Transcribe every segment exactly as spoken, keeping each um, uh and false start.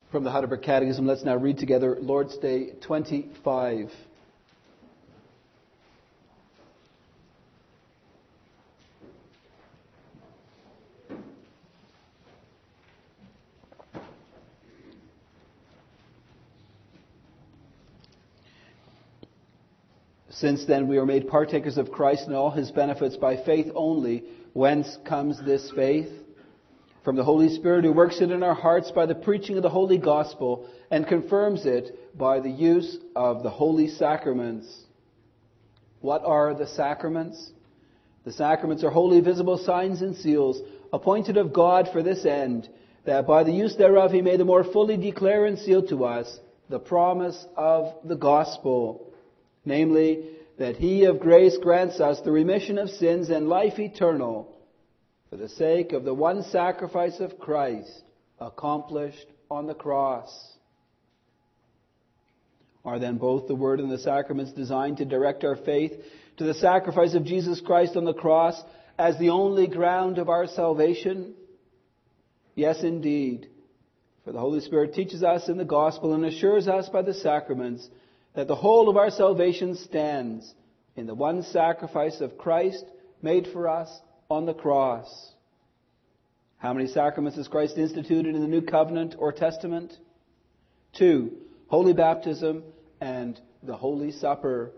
From the Heidelberg Catechism, let's now read together Lord's Day twenty-five. Since then we are made partakers of Christ and all his benefits by faith only. Whence comes this faith? From the Holy Spirit who works it in our hearts by the preaching of the Holy Gospel and confirms it by the use of the holy sacraments. What are the sacraments? The sacraments are holy visible signs and seals appointed of God for this end, that by the use thereof he may the more fully declare and seal to us the promise of the Gospel, namely, that he of grace grants us the remission of sins and life eternal, for the sake of the one sacrifice of Christ accomplished on the cross. Are then both the Word and the sacraments designed to direct our faith to the sacrifice of Jesus Christ on the cross as the only ground of our salvation? Yes, indeed. For the Holy Spirit teaches us in the Gospel and assures us by the sacraments that the whole of our salvation stands in the one sacrifice of Christ made for us on the cross. How many sacraments has Christ instituted in the New Covenant or Testament? Two, Holy Baptism and the Holy Supper.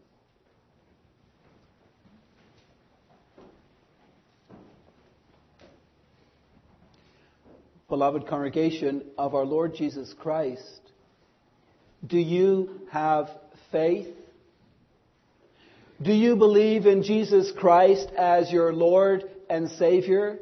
Beloved congregation of our Lord Jesus Christ, do you have faith? Do you believe in Jesus Christ as your Lord and Savior?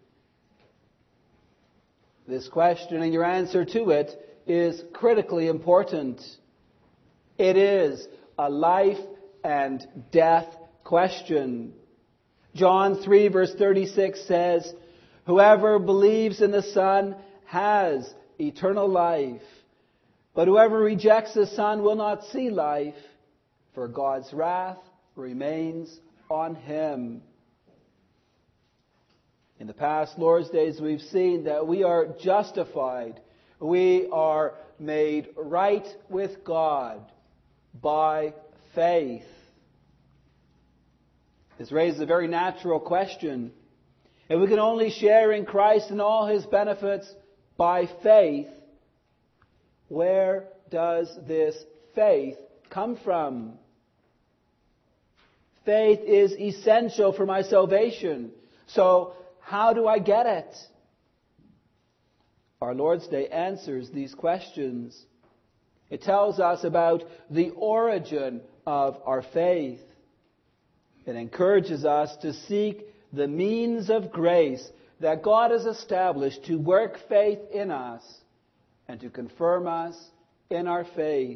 This question and your answer to it is critically important. It is a life and death question. John three verse thirty-six says, "Whoever believes in the Son has eternal life, but whoever rejects the Son will not see life, for God's wrath remains on him." In the past Lord's Days, we've seen that we are justified. We are made right with God by faith. This raises a very natural question. If we can only share in Christ and all his benefits by faith, where does this faith come from? Faith is essential for my salvation. So, how do I get it? Our Lord's Day answers these questions. It tells us about the origin of our faith. It encourages us to seek the means of grace that God has established to work faith in us and to confirm us in our faith.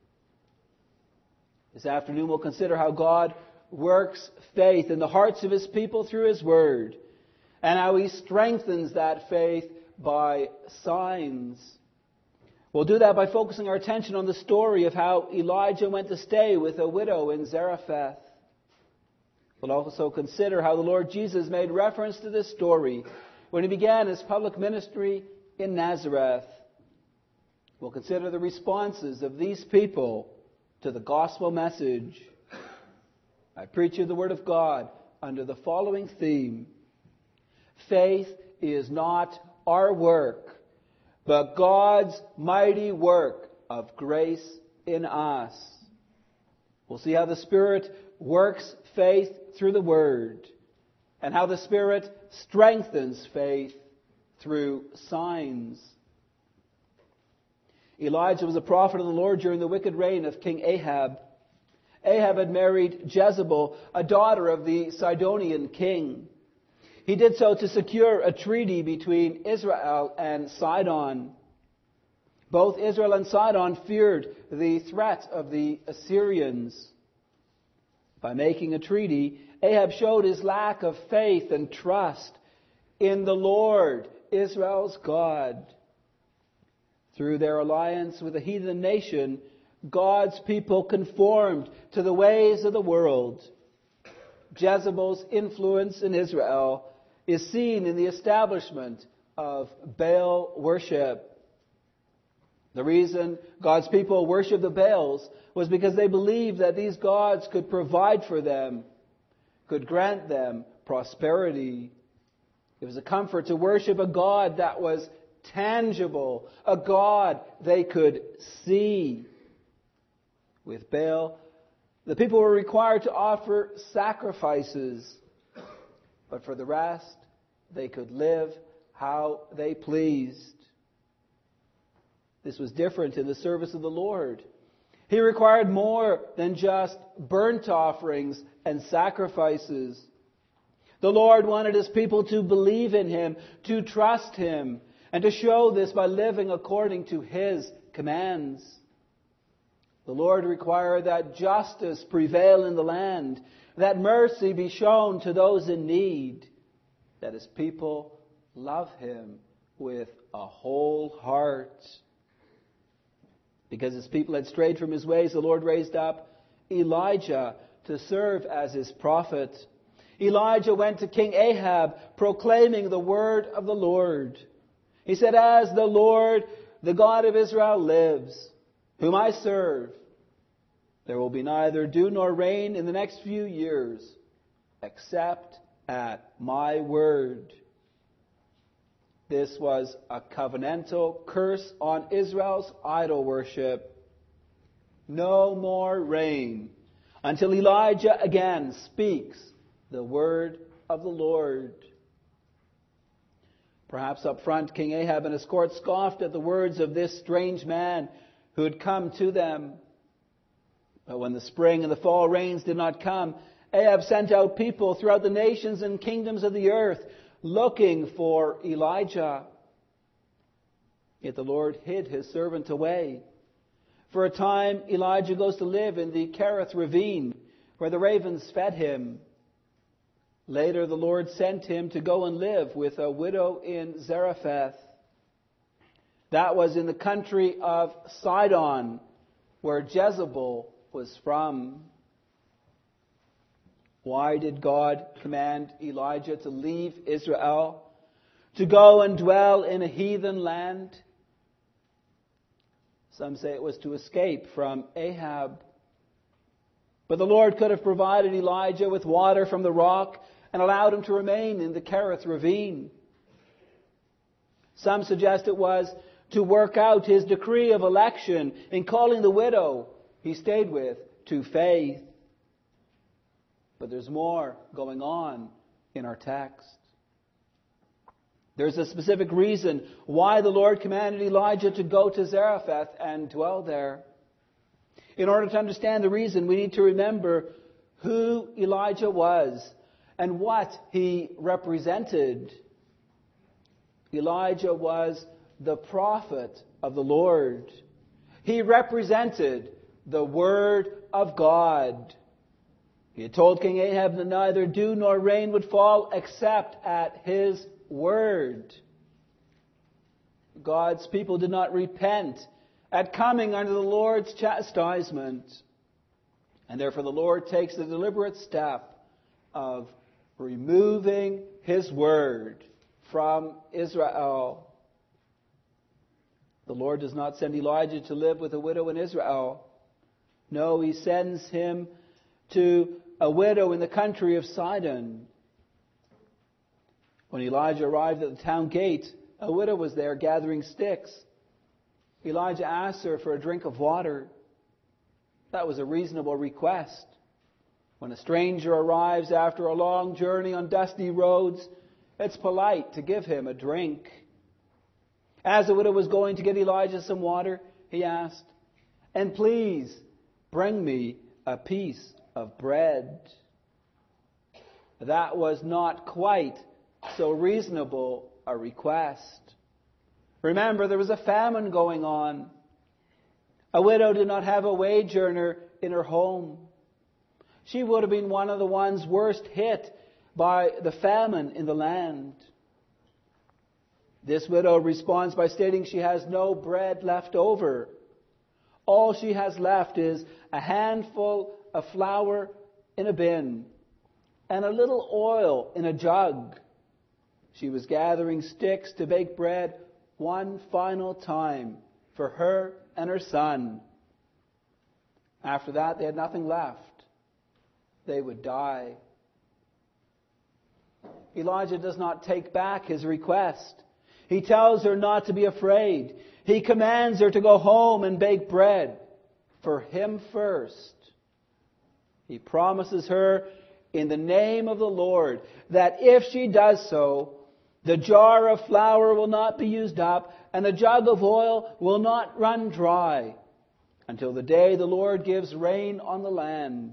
This afternoon we'll consider how God works faith in the hearts of his people through his word, and how he strengthens that faith by signs. We'll do that by focusing our attention on the story of how Elijah went to stay with a widow in Zarephath. We'll also consider how the Lord Jesus made reference to this story when he began his public ministry in Nazareth. We'll consider the responses of these people to the gospel message. I preach you the Word of God under the following theme: faith is not our work, but God's mighty work of grace in us. We'll see how the Spirit works faith through the Word, and how the Spirit strengthens faith through signs. Elijah was a prophet of the Lord during the wicked reign of King Ahab. Ahab had married Jezebel, a daughter of the Sidonian king. He did so to secure a treaty between Israel and Sidon. Both Israel and Sidon feared the threat of the Assyrians. By making a treaty, Ahab showed his lack of faith and trust in the Lord, Israel's God. Through their alliance with a heathen nation, God's people conformed to the ways of the world. Jezebel's influence in Israel is seen in the establishment of Baal worship. The reason God's people worshiped the Baals was because they believed that these gods could provide for them, could grant them prosperity. It was a comfort to worship a God that was tangible, a God they could see. With Baal, the people were required to offer sacrifices, but for the rest, they could live how they pleased. This was different in the service of the Lord. He required more than just burnt offerings and sacrifices. The Lord wanted His people to believe in Him, to trust Him, and to show this by living according to His commands. The Lord required that justice prevail in the land, that mercy be shown to those in need, that His people love Him with a whole heart. Because His people had strayed from His ways, the Lord raised up Elijah to serve as His prophet. Elijah went to King Ahab proclaiming the word of the Lord. He said, "As the Lord, the God of Israel lives, whom I serve, there will be neither dew nor rain in the next few years, except at my word." This was a covenantal curse on Israel's idol worship. No more rain until Elijah again speaks the word of the Lord. Perhaps up front, King Ahab and his court scoffed at the words of this strange man who had come to them. But when the spring and the fall rains did not come, Ahab sent out people throughout the nations and kingdoms of the earth looking for Elijah. Yet the Lord hid His servant away. For a time, Elijah goes to live in the Kerith ravine, where the ravens fed him. Later, the Lord sent him to go and live with a widow in Zarephath. That was in the country of Sidon, where Jezebel was from. Why did God command Elijah to leave Israel, to go and dwell in a heathen land? Some say it was to escape from Ahab. But the Lord could have provided Elijah with water from the rock and allowed him to remain in the Kerith ravine. Some suggest it was to work out His decree of election in calling the widow He stayed with to faith. But there's more going on in our text. There's a specific reason why the Lord commanded Elijah to go to Zarephath and dwell there. In order to understand the reason, we need to remember who Elijah was and what he represented. Elijah was the prophet of the Lord. He represented the Word of God. He had told King Ahab that neither dew nor rain would fall except at his word. God's people did not repent at coming under the Lord's chastisement. And therefore the Lord takes the deliberate step of removing His word from Israel. The Lord does not send Elijah to live with a widow in Israel. No, He sends him to a widow in the country of Sidon. When Elijah arrived at the town gate, a widow was there gathering sticks. Elijah asked her for a drink of water. That was a reasonable request. When a stranger arrives after a long journey on dusty roads, it's polite to give him a drink. As the widow was going to get Elijah some water, he asked, "And please bring me a piece of bread." That was not quite so reasonable a request. Remember, there was a famine going on. A widow did not have a wage earner in her home. She would have been one of the ones worst hit by the famine in the land. This widow responds by stating she has no bread left over. All she has left is a handful of flour in a bin and a little oil in a jug. She was gathering sticks to bake bread one final time for her and her son. After that, they had nothing left. They would die. Elijah does not take back his request. He tells her not to be afraid. He commands her to go home and bake bread for him first. He promises her in the name of the Lord that if she does so, the jar of flour will not be used up and the jug of oil will not run dry until the day the Lord gives rain on the land.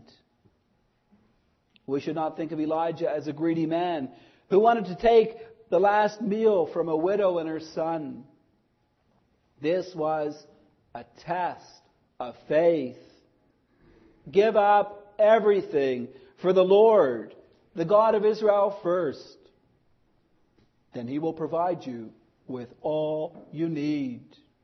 We should not think of Elijah as a greedy man who wanted to take the last meal from a widow and her son. This was a test of faith. Give up everything for the Lord, the God of Israel, first. Then He will provide you with all you need.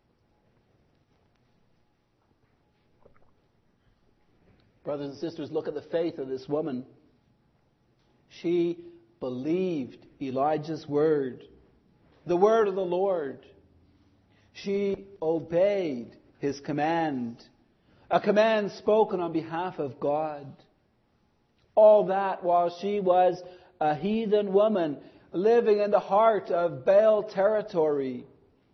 Brothers and sisters, look at the faith of this woman. She believed Elijah's word, the word of the Lord. She obeyed his command, a command spoken on behalf of God. All that while she was a heathen woman living in the heart of Baal territory.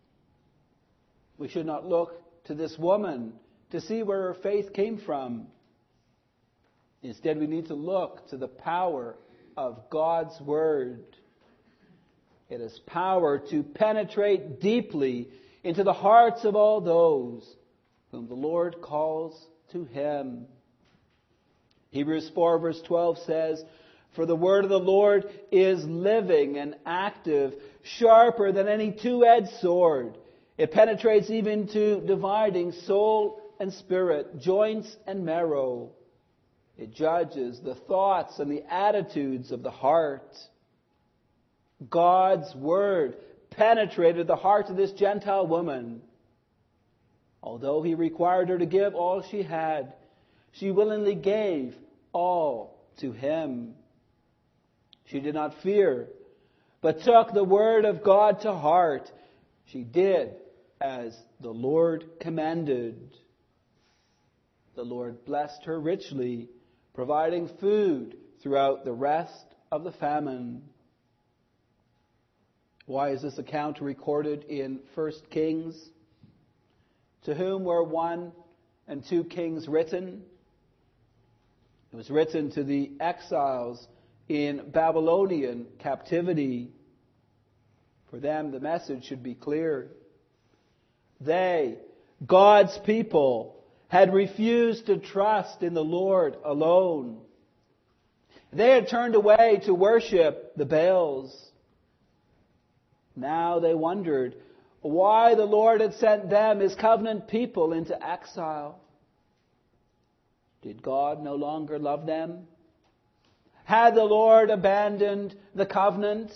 We should not look to this woman to see where her faith came from. Instead, we need to look to the power of God's Word. It has power to penetrate deeply into the hearts of all those whom the Lord calls to Him. Hebrews four verse twelve says, "For the word of the Lord is living and active, sharper than any two-edged sword. It penetrates even to dividing soul and spirit, joints and marrow. It judges the thoughts and the attitudes of the heart." God's word penetrated the heart of this Gentile woman. Although He required her to give all she had, she willingly gave all to Him. She did not fear, but took the word of God to heart. She did as the Lord commanded. The Lord blessed her richly, providing food throughout the rest of the famine. Why is this account recorded in First Kings? To whom were one and two kings written? It was written to the exiles in Babylonian captivity. For them, the message should be clear. They, God's people, had refused to trust in the Lord alone. They had turned away to worship the Baals. Now they wondered why the Lord had sent them, His covenant people, into exile. Did God no longer love them? Had the Lord abandoned the covenant?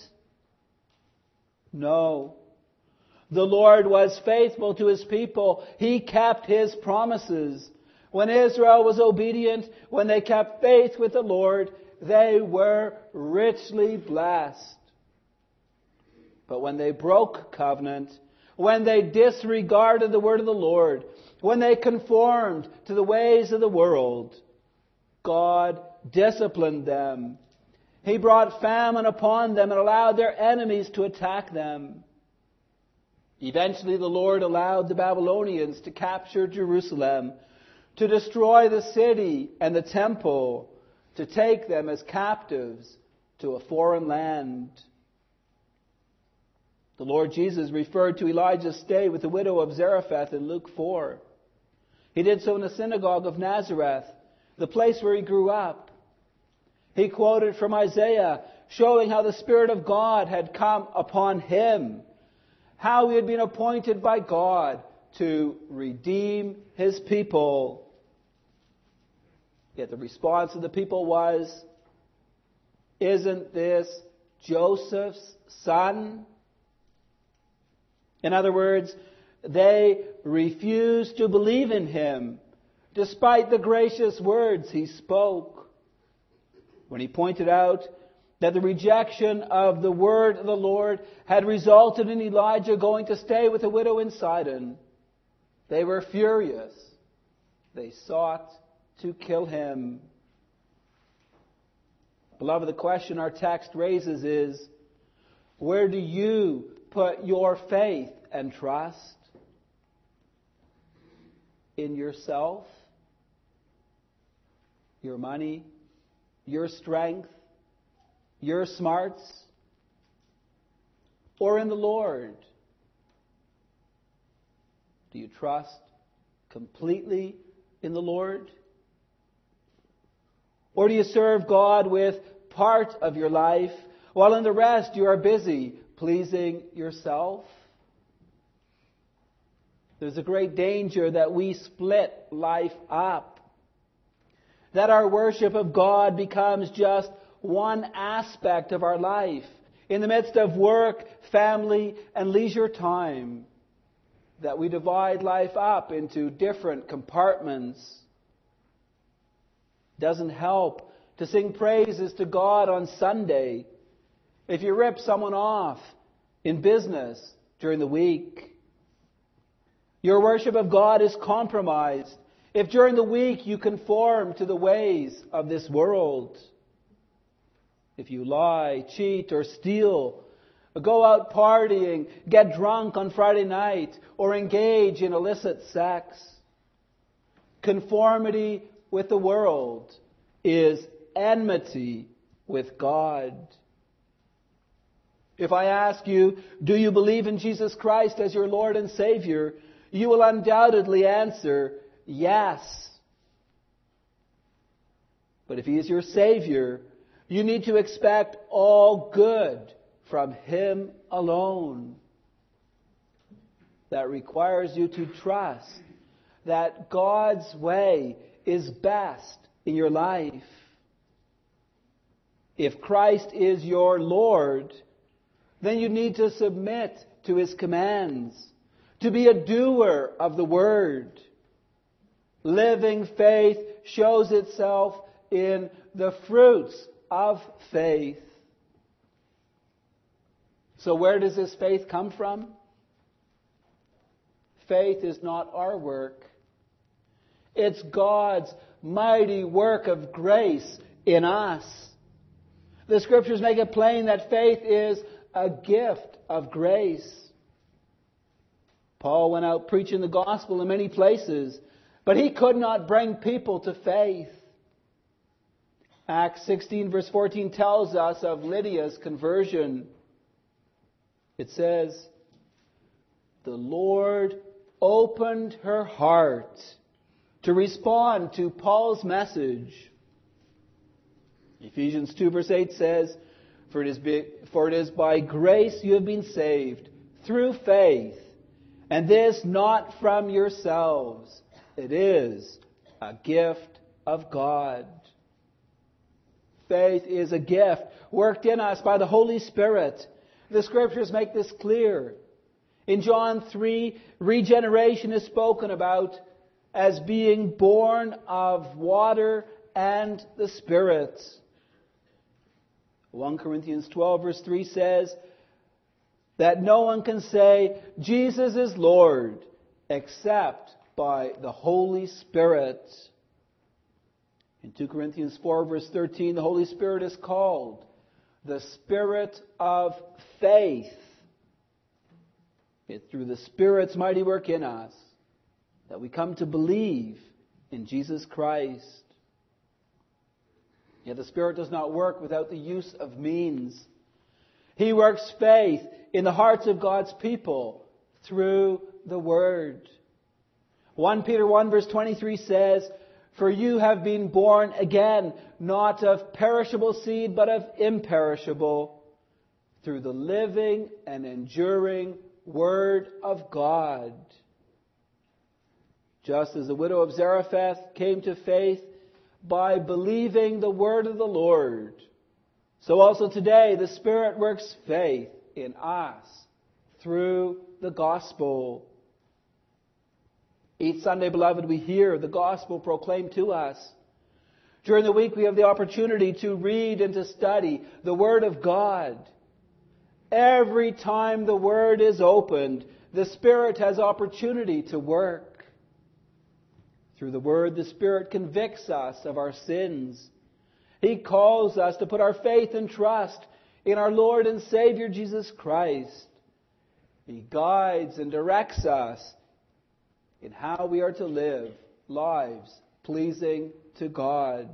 No. The Lord was faithful to His people. He kept His promises. When Israel was obedient, when they kept faith with the Lord, they were richly blessed. But when they broke covenant, when they disregarded the word of the Lord, when they conformed to the ways of the world, God disciplined them. He brought famine upon them and allowed their enemies to attack them. Eventually, the Lord allowed the Babylonians to capture Jerusalem, to destroy the city and the temple, to take them as captives to a foreign land. The Lord Jesus referred to Elijah's stay with the widow of Zarephath in Luke four. He did so in the synagogue of Nazareth, the place where He grew up. He quoted from Isaiah, showing how the Spirit of God had come upon Him, how He had been appointed by God to redeem His people. Yet the response of the people was, "Isn't this Joseph's son?" In other words, they refused to believe in Him, despite the gracious words He spoke. When He pointed out that the rejection of the word of the Lord had resulted in Elijah going to stay with a widow in Sidon, They were furious. They sought to kill him. Beloved, the question our text raises is, where do you put your faith and trust? In yourself? Your money? Your strength? Your smarts? Or in the Lord? Do you trust completely in the Lord? Or do you serve God with part of your life, while in the rest you are busy pleasing yourself? There's a great danger that we split life up, that our worship of God becomes just one aspect of our life in the midst of work, family, and leisure time, that we divide life up into different compartments. Doesn't help to sing praises to God on Sunday if you rip someone off in business during the week. Your worship of God is compromised if during the week you conform to the ways of this world. If you lie, cheat, or steal, or go out partying, get drunk on Friday night, or engage in illicit sex. Conformity with the world is enmity with God. If I ask you, do you believe in Jesus Christ as your Lord and Savior? You will undoubtedly answer, yes. But if He is your Savior, you need to expect all good from Him alone. That requires you to trust that God's way is best in your life. If Christ is your Lord, then you need to submit to His commands, to be a doer of the Word. Living faith shows itself in the fruits of faith. So where does this faith come from? Faith is not our work. It's God's mighty work of grace in us. The Scriptures make it plain that faith is a gift of grace. Paul went out preaching the gospel in many places, but he could not bring people to faith. Acts sixteen verse fourteen tells us of Lydia's conversion. It says, the Lord opened her heart to respond to Paul's message. Ephesians two verse eight says, For it is be, for it is by grace you have been saved, through faith, and this not from yourselves. It is a gift of God. Faith is a gift worked in us by the Holy Spirit. The Scriptures make this clear. In John three, regeneration is spoken about as being born of water and the Spirit. First Corinthians twelve verse three says that no one can say Jesus is Lord except by the Holy Spirit. In Second Corinthians four verse thirteen, the Holy Spirit is called the Spirit of faith. It's through the Spirit's mighty work in us that we come to believe in Jesus Christ. Yet the Spirit does not work without the use of means. He works faith in the hearts of God's people through the Word. First Peter one verse twenty-three says, For you have been born again, not of perishable seed, but of imperishable, through the living and enduring Word of God. Just as the widow of Zarephath came to faith by believing the word of the Lord, so also today the Spirit works faith in us through the gospel. Each Sunday, beloved, we hear the gospel proclaimed to us. During the week, we have the opportunity to read and to study the Word of God. Every time the Word is opened, the Spirit has opportunity to work. Through the Word, the Spirit convicts us of our sins. He calls us to put our faith and trust in our Lord and Savior Jesus Christ. He guides and directs us in how we are to live lives pleasing to God.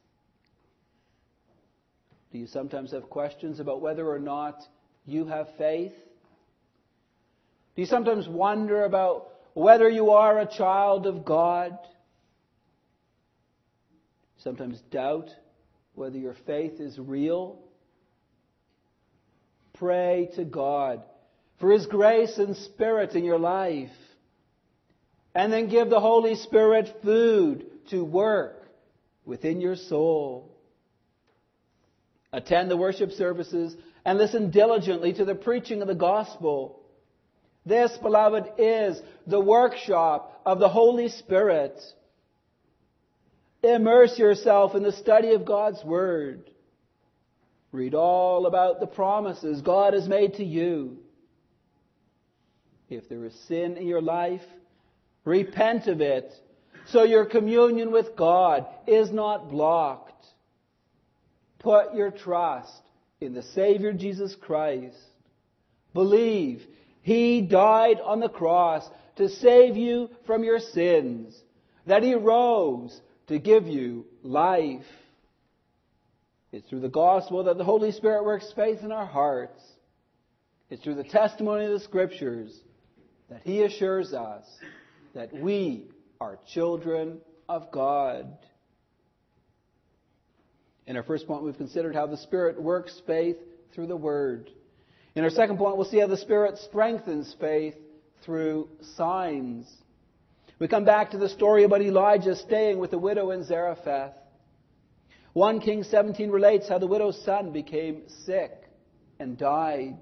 Do you sometimes have questions about whether or not you have faith? Do you sometimes wonder about whether you are a child of God? Sometimes doubt whether your faith is real? Pray to God for His grace and Spirit in your life. And then give the Holy Spirit food to work within your soul. Attend the worship services and listen diligently to the preaching of the gospel. This, beloved, is the workshop of the Holy Spirit. Immerse yourself in the study of God's Word. Read all about the promises God has made to you. If there is sin in your life, repent of it, so your communion with God is not blocked. Put your trust in the Savior Jesus Christ. Believe He died on the cross to save you from your sins, that He rose to give you life. It's through the gospel that the Holy Spirit works faith in our hearts. It's through the testimony of the Scriptures that He assures us that we are children of God. In our first point, we've considered how the Spirit works faith through the Word. In our second point, we'll see how the Spirit strengthens faith through signs. We come back to the story about Elijah staying with the widow in Zarephath. First Kings seventeen relates how the widow's son became sick and died.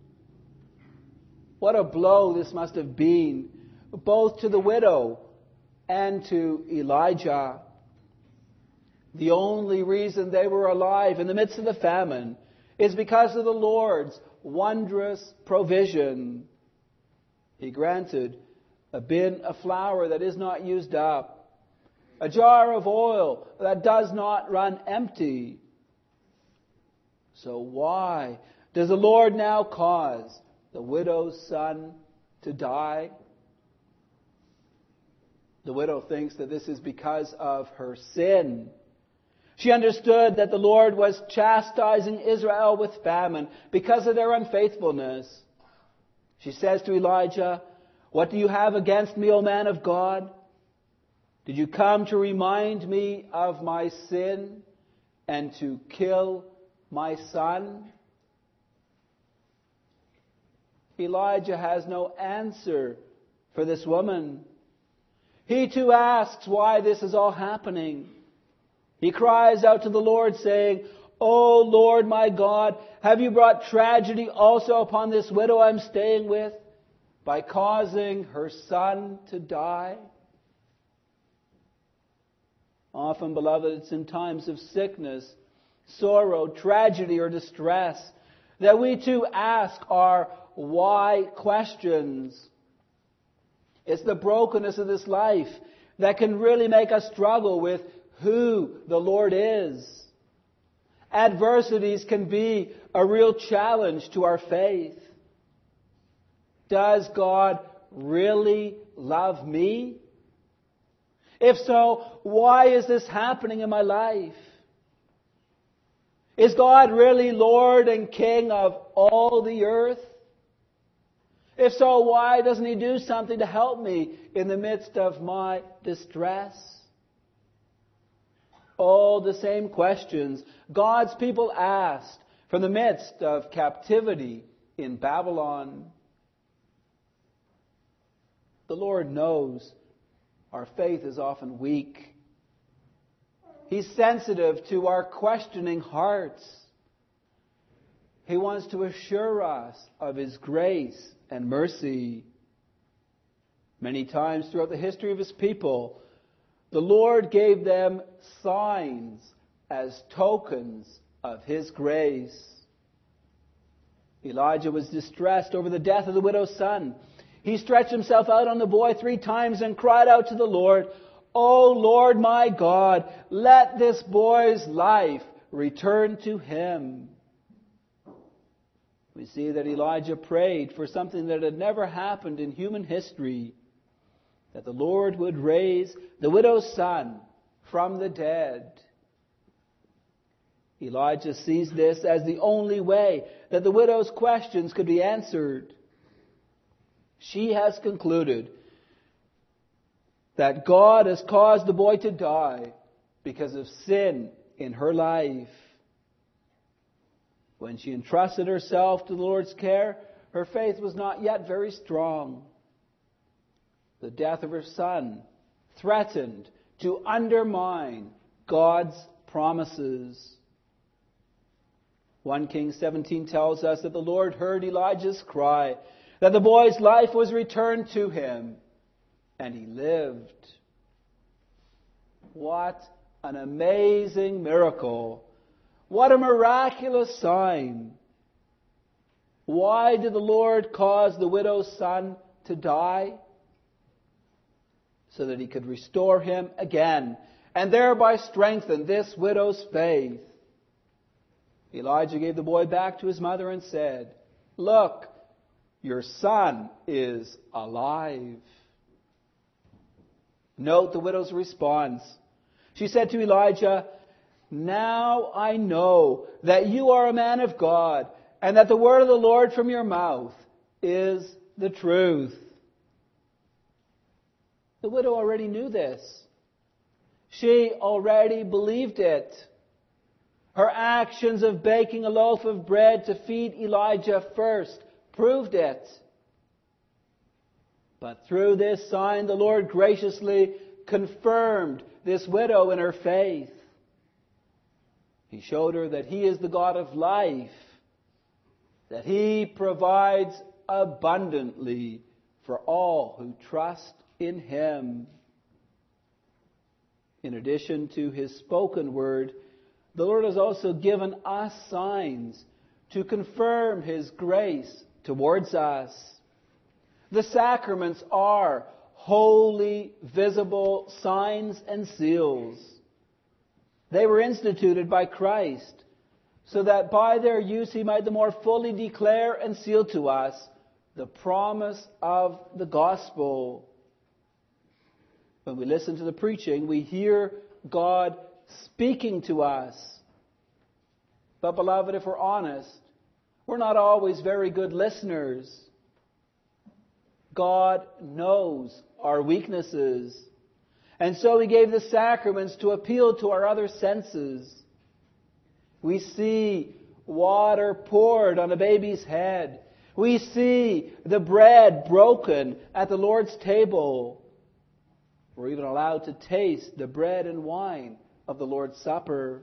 What a blow this must have been, both to the widow and to Elijah. The only reason they were alive in the midst of the famine is because of the Lord's wondrous provision. He granted a bin of flour that is not used up, a jar of oil that does not run empty. So why does the Lord now cause the widow's son to die? The widow thinks that this is because of her sin. She understood that the Lord was chastising Israel with famine because of their unfaithfulness. She says to Elijah, "What do you have against me, O man of God? Did you come to remind me of my sin and to kill my son?" Elijah has no answer for this woman. He too asks why this is all happening. He cries out to the Lord saying, "O Lord my God, have you brought tragedy also upon this widow I'm staying with by causing her son to die?" Often, beloved, it's in times of sickness, sorrow, tragedy, or distress that we too ask our why questions. It's the brokenness of this life that can really make us struggle with who the Lord is. Adversities can be a real challenge to our faith. Does God really love me? If so, why is this happening in my life? Is God really Lord and King of all the earth? If so, why doesn't He do something to help me in the midst of my distress? All the same questions God's people asked from the midst of captivity in Babylon. The Lord knows our faith is often weak. He's sensitive to our questioning hearts. He wants to assure us of His grace and mercy. Many times throughout the history of His people, the Lord gave them signs as tokens of His grace. Elijah was distressed over the death of the widow's son. He stretched himself out on the boy three times and cried out to the Lord, O Lord my God, let this boy's life return to him. We see that Elijah prayed for something that had never happened in human history, that the Lord would raise the widow's son from the dead. Elijah sees this as the only way that the widow's questions could be answered. She has concluded that God has caused the boy to die because of sin in her life. When she entrusted herself to the Lord's care, her faith was not yet very strong. The death of her son threatened to undermine God's promises. First Kings seventeen tells us that the Lord heard Elijah's cry, that the boy's life was returned to him, and he lived. What an amazing miracle! What a miraculous sign! Why did the Lord cause the widow's son to die? So that he could restore him again, and thereby strengthen this widow's faith. Elijah gave the boy back to his mother and said, "Look, your son is alive." Note the widow's response. She said to Elijah, "Now I know that you are a man of God, and that the word of the Lord from your mouth is the truth." The widow already knew this. She already believed it. Her actions of baking a loaf of bread to feed Elijah first proved it. But through this sign, the Lord graciously confirmed this widow in her faith. He showed her that He is the God of life, that He provides abundantly for all who trust in Him. In addition to His spoken word, the Lord has also given us signs to confirm His grace towards us. The sacraments are holy, visible signs and seals. They were instituted by Christ so that by their use He might the more fully declare and seal to us the promise of the gospel. When we listen to the preaching, we hear God speaking to us. But beloved, if we're honest, we're not always very good listeners. God knows our weaknesses. And so He gave the sacraments to appeal to our other senses. We see water poured on a baby's head. We see the bread broken at the Lord's table. We're even allowed to taste the bread and wine of the Lord's Supper.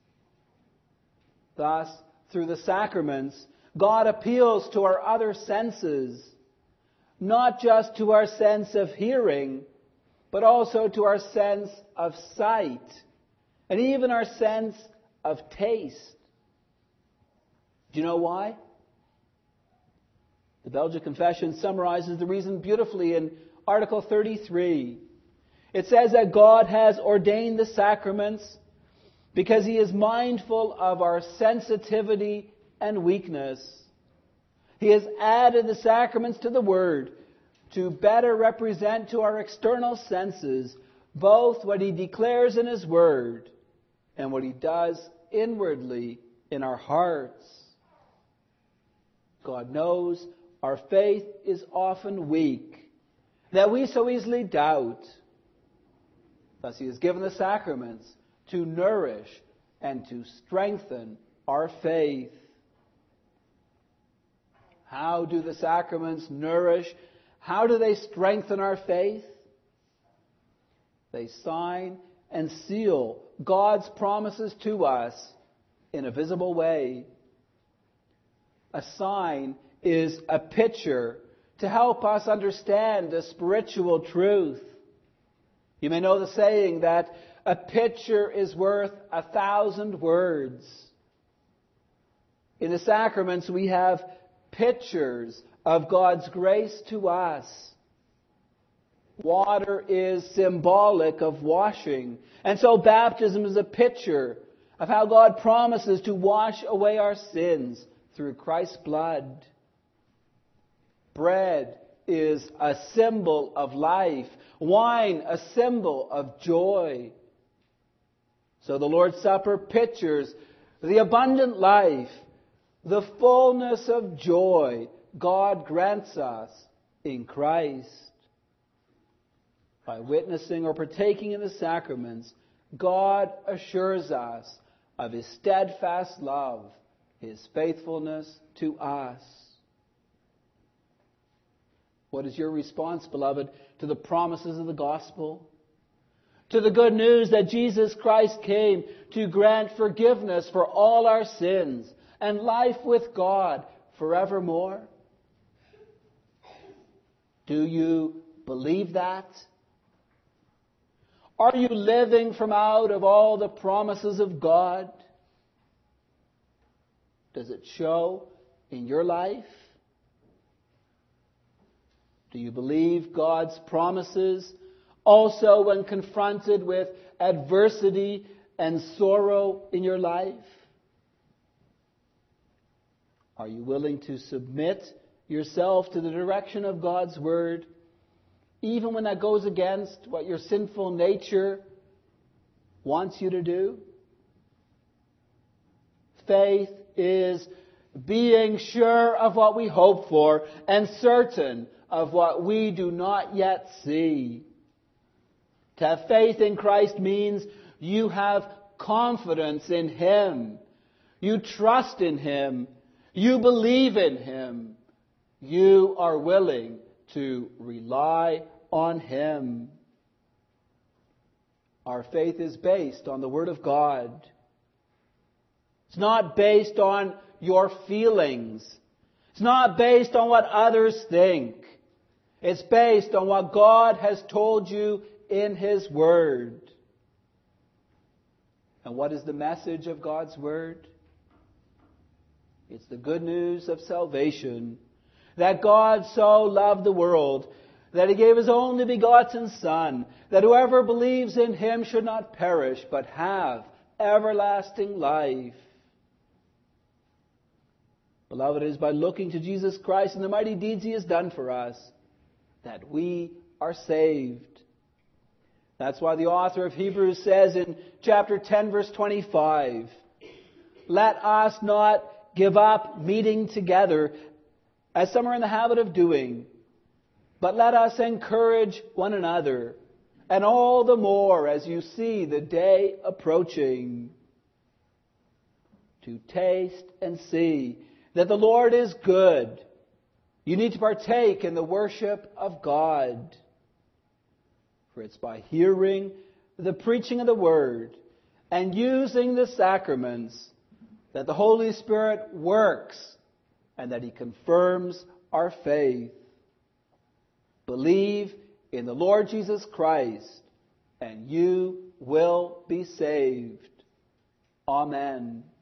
Thus, through the sacraments, God appeals to our other senses, not just to our sense of hearing, but also to our sense of sight, and even our sense of taste. Do you know why? The Belgic Confession summarizes the reason beautifully in Article thirty-three. It says that God has ordained the sacraments because He is mindful of our sensitivity and weakness. He has added the sacraments to the Word to better represent to our external senses both what He declares in His Word and what He does inwardly in our hearts. God knows our faith is often weak, that we so easily doubt. Thus He has given the sacraments to nourish and to strengthen our faith. How do the sacraments nourish? How do they strengthen our faith? They sign and seal God's promises to us in a visible way. A sign is a picture to help us understand a spiritual truth. You may know the saying that a picture is worth a thousand words. In the sacraments, we have pictures of God's grace to us. Water is symbolic of washing. And so baptism is a picture of how God promises to wash away our sins through Christ's blood. Bread is a symbol of life. Wine, a symbol of joy. So the Lord's Supper pictures the abundant life, the fullness of joy God grants us in Christ. By witnessing or partaking in the sacraments, God assures us of His steadfast love, His faithfulness to us. What is your response, beloved, to the promises of the gospel? To the good news that Jesus Christ came to grant forgiveness for all our sins and life with God forevermore? Do you believe that? Are you living from out of all the promises of God? Does it show in your life? Do you believe God's promises also when confronted with adversity and sorrow in your life? Are you willing to submit yourself to the direction of God's Word, even when that goes against what your sinful nature wants you to do? Faith is being sure of what we hope for and certain of what we do not yet see. To have faith in Christ means you have confidence in Him. You trust in Him. You believe in Him. You are willing to rely on Him. Our faith is based on the Word of God. It's not based on your feelings. It's not based on what others think. It's based on what God has told you in His Word. And what is the message of God's Word? It's the good news of salvation. That God so loved the world that He gave His only begotten Son, that whoever believes in Him should not perish, but have everlasting life. Beloved, it is by looking to Jesus Christ and the mighty deeds He has done for us that we are saved. That's why the author of Hebrews says in chapter ten, verse twenty-five, "Let us not give up meeting together, as some are in the habit of doing, but let us encourage one another, and all the more as you see the day approaching." To taste and see that the Lord is good, you need to partake in the worship of God. For it's by hearing the preaching of the Word and using the sacraments that the Holy Spirit works and that He confirms our faith. Believe in the Lord Jesus Christ and you will be saved. Amen.